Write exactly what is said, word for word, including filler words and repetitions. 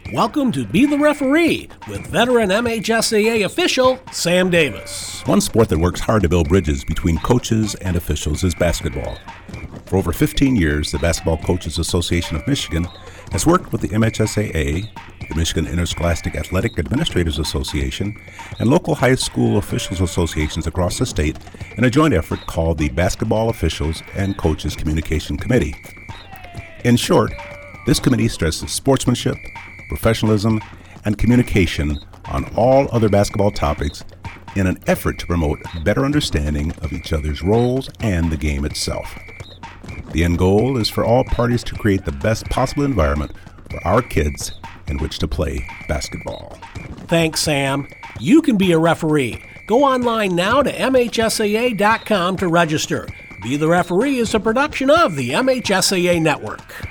Welcome to Be the Referee with veteran M H S A A official Sam Davis. One sport that works hard to build bridges between coaches and officials is basketball. For over fifteen years, the Basketball Coaches Association of Michigan has worked with the M H S A A, the Michigan Interscholastic Athletic Administrators Association, and local high school officials associations across the state in a joint effort called the Basketball Officials and Coaches Communication Committee. In short, this committee stresses sportsmanship, professionalism, and communication on all other basketball topics in an effort to promote better understanding of each other's roles and the game itself. The end goal is for all parties to create the best possible environment for our kids in which to play basketball. Thanks, Sam. You can be a referee. Go online now to M H S A A dot com to register. Be the Referee is a production of the M H S A A Network.